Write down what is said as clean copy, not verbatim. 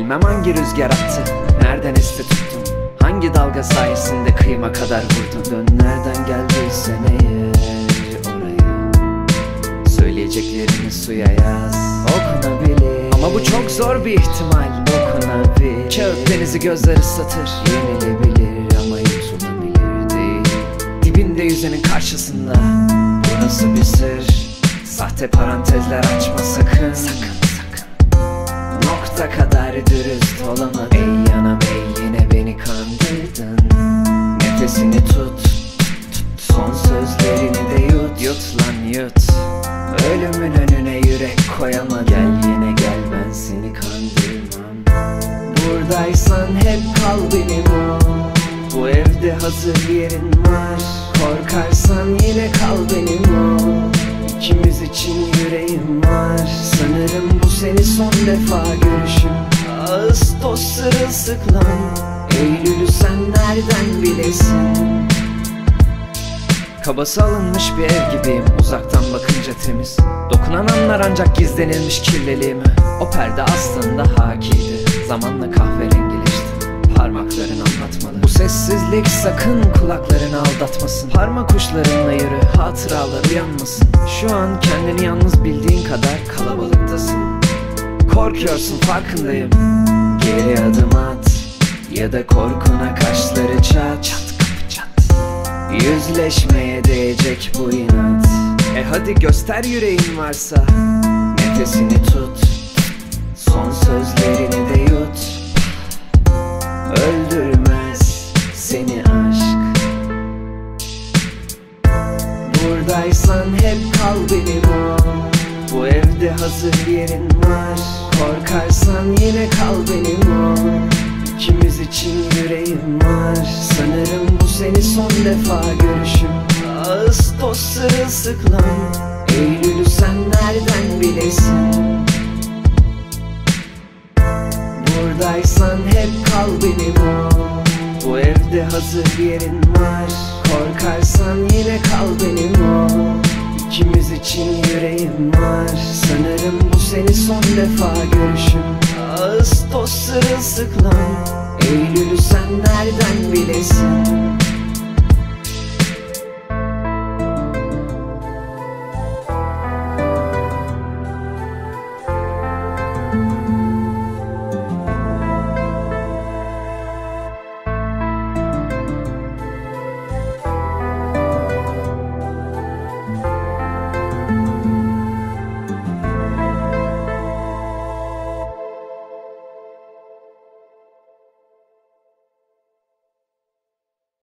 Bilmem hangi rüzgar attı, nereden esti tuttun, hangi dalga sayesinde kıyıma kadar vurdun. Dön nereden geldiysen eğer oraya, söyleyeceklerini suya yaz, okunabilir. Ama bu çok zor bir ihtimal, dokunabilir. Kağıt denizi gözler ıslatır, yenilebilir ama yutulabilir değil. Dibinde yüzenin karşısında, bu nasıl bir sır? Sahte parantezler açma sakın, sakın. Nokta kadar dürüst olamadın. Ey yanam ey, yine beni kandırdın. Nefesini tut, son sözlerini de yut. Yut lan yut, ölümün önüne yürek koyama. Gel yine gel, ben seni kandırmam. Buradaysan hep kal benim ol. Bu evde hazır yerin var. Korkarsan yine kal benim ol. İkimiz için yüreğim var. Sanırım bu seni son defa görüşüm. Ağustos sırılsıklam, Eylül'ü sen nereden bilesin? Kabası alınmış bir ev gibiyim, uzaktan bakınca temiz. Dokunan anlar ancak gizlenilmiş kirliliğimi. O perde aslında hakiydi, zamanla kahverengileşti. Parmakların anlatmalı. Bu sessizlik sakın kulaklarını aldatmasın. Parmak uçlarınla yürü, hatıralar uyanmasın. Şu an kendini yalnız bildiğin kadar kalabalıktasın. Korkuyorsun, farkındayım. Geri adım at, ya da korkuna kaşları çat. Çat kapı çat. Yüzleşmeye değecek bu inat. Hadi göster yüreğin varsa. Nefesini tut, son sözlerini de yut. Öldürmez seni aşk. Buradaysan hep kal benim ol. Bu evde hazır yerin var. Korkarsan yine kal benim ol. İkimiz için yüreğim var. Sanırım bu seni son defa görüşüm. Ağustos sırılsıklam, Eylül'ü sen nereden bilesin? Buradaysan hep kal benim ol. Bu evde hazır yerin var. Korkarsan yine kal benim ol. İkimiz için yüreğim var. Sanırım bu seni son defa görüşüm. Ağustos sırılsıklam,